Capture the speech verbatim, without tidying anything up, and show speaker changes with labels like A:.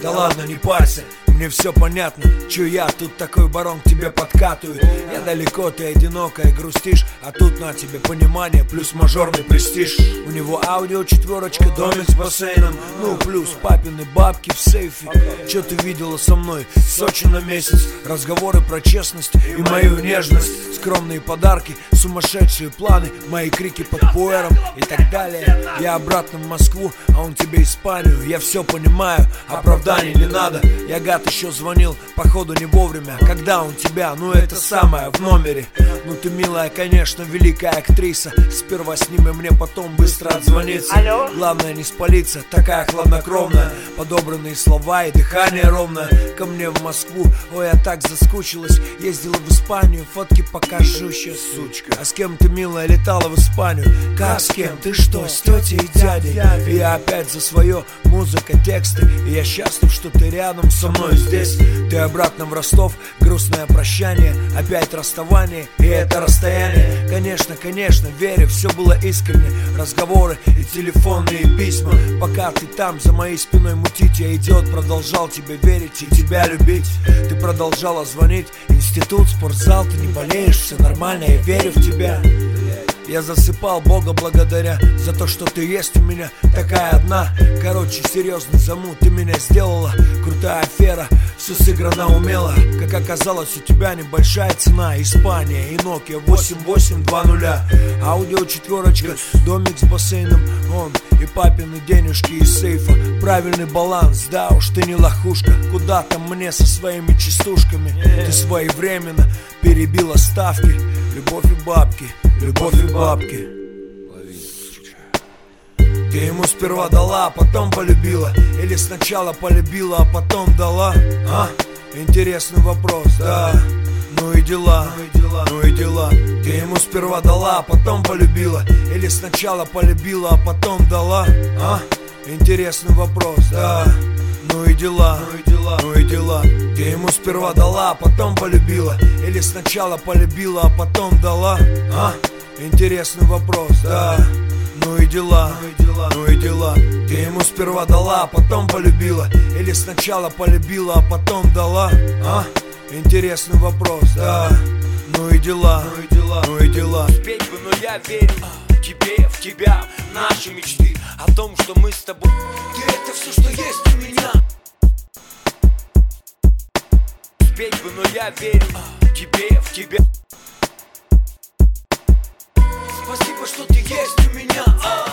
A: Да ладно, не парься, мне все понятно. Чё я тут такой барон к тебе подкатываю? Я далеко, ты одинокая, грустишь, а тут на тебе понимание плюс мажорный престиж. У него аудио четверочка, домик с бассейном, ну плюс папины бабки в сейфе. Чё ты видела со мной? Сочи на месяц, разговоры про честность и мою нежность, скромные подарки, сумасшедшие планы, мои крики под пуэром и так далее. Я обратно в Москву, а он тебе Испанию. Я все понимаю, оправданий не надо. Я гад еще звонил, походу не вовремя. Когда он тебя, ну это самое в номере. Ну ты милая, конечно, великая актриса. Сперва сними мне, потом быстро отзвониться.
B: Алло?
A: Главное не спалиться, такая хладнокровная. Подобранные слова и дыхание ровное. Ко мне в Москву, ой, я так заскучилась. Ездила в Испанию, фотки покажу сейчас, сучка. А с кем ты, милая, летала в Испанию? Как с кем? Ты что, с тетей и дядей? И я опять за свое, музыка, тексты. И я счастлив, что ты рядом со мной здесь. Ты обратно в Ростов, грустное прощание, опять расставание, и это расстояние. Конечно, конечно, верю, все было искренне. Разговоры и телефонные письма. Пока ты там за моей спиной мутить, я идиот, продолжал тебе верить и тебя любить. Ты продолжала звонить, институт, спортзал, ты не болеешь, все нормально, я верю в тебя. Я засыпал Бога благодаря за то, что ты есть у меня, такая одна. Короче, серьезный замут, ты меня сделала. Крутая афера, все сыграно умело. Как оказалось, у тебя небольшая цена. Испания и Nokia восемь восемь два ноль. Аудио четверочка, домик с бассейном, он и папины денежки из сейфа. Правильный баланс, да уж ты не лохушка. Куда там мне со своими частушками? Ты своевременно перебила ставки. Любовь и бабки, любовь и бабки. Ты ему сперва дала, а потом полюбила? Или сначала полюбила, а потом дала? А? Интересный вопрос, да. Ну и дела, ну и дела. Ты ему сперва дала, а потом полюбила? Или сначала полюбила, а потом дала? А? Интересный вопрос, да. Ну и дела, ну и дела, ну и дела. Ты ему сперва дала, а потом полюбила? Или сначала полюбила, а потом дала? А? Интересный вопрос, да. Ну и дела, ну и дела, ну и дела. Ты ему сперва дала, а потом полюбила? Или сначала полюбила, а потом дала? А? Интересный вопрос, да. Ну и дела, ну и дела, ну и дела.
C: Спеть бы, но я верю тебе, в тебя, в наши мечты, о том, что мы с тобой.
A: Ты это все, что есть у меня.
C: Спеть бы, но я верю тебе, в тебя.
A: Спасибо, что ты есть у меня.